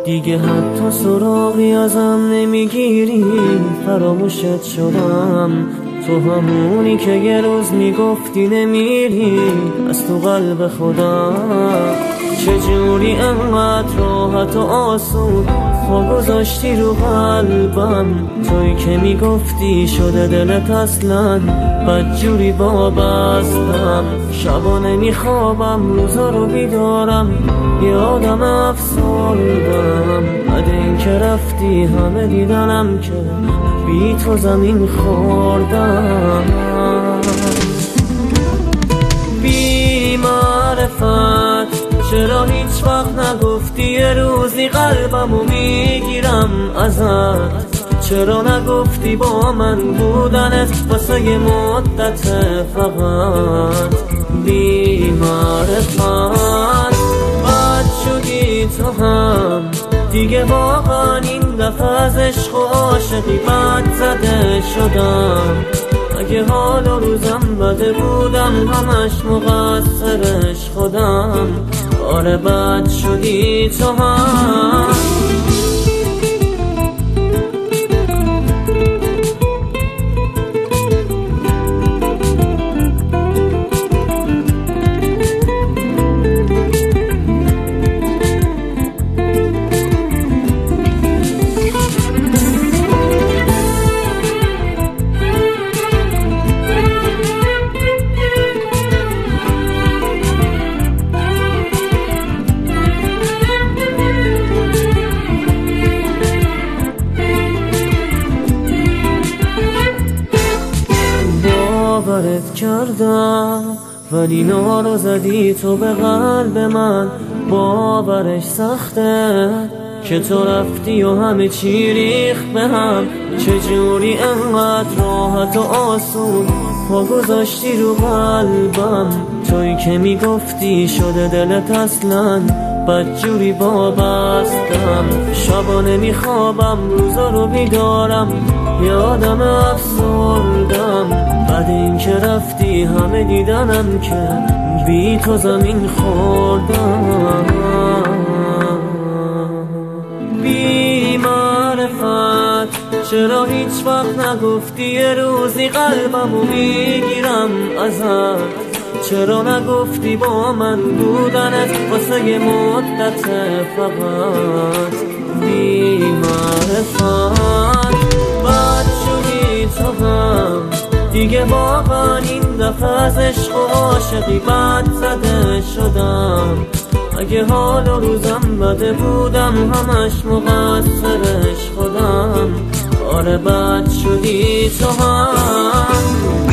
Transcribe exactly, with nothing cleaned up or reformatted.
دیگه حتی سراغی ازم نمیگیری، فراموشت شدم. تو همونی که یه روز میگفتی نمیری از تو قلب خودم. چجوری انقدر راحت و آسون پا گذاشتی رو قلبم؟ توی که میگفتی شده دلت اصلا بدجوری وابستم. شبا نمیخوابم روزا رو بیدارم، یه آدم افسردم. بعد این که رفتی همه دیدنم که بی تو زمین خوردم. بی معرفت چرا هیچ وقت نگفتی یه روزی قلبمو میگیرم ازت؟ چرا نگفتی با من بودنت واسه یه مدت فقط؟ بی معرفت بد شدی تو هم دیگه، واقعا این دفعه از عشق و عاشقی بد زده شدم. اگه حال و روزم بده بودم همش مقصرش خودم. آره بد شدی تو هم. باورت کردم ولی نارو زدی تو به قلب من. باورش سخته که تو رفتی و همه چی ریخت به هم. چجوری انقدر راحت و آسون پا گذاشتی رو قلبم؟ توی که میگفتی شده دلت اصلا بدجوری وابستم. شبا نمیخوابم روزا رو بیدارم، یه آدم افسردم. بعد این که رفتی همه دیدنم که بی تو زمین خوردم. بی معرفت چرا هیچ وقت نگفتی یه روزی قلبمو میگیرم ازت؟ چرا نگفتی با من بودنت واسه یه مدت فقط؟ بی معرفت بد شدی تو هم دیگه، واقعا این دفعه از عشق و عاشقی بد زده شدم. اگه حال و روزم بده بودم همش مقصرش خودم. آره بد شدی تو هم.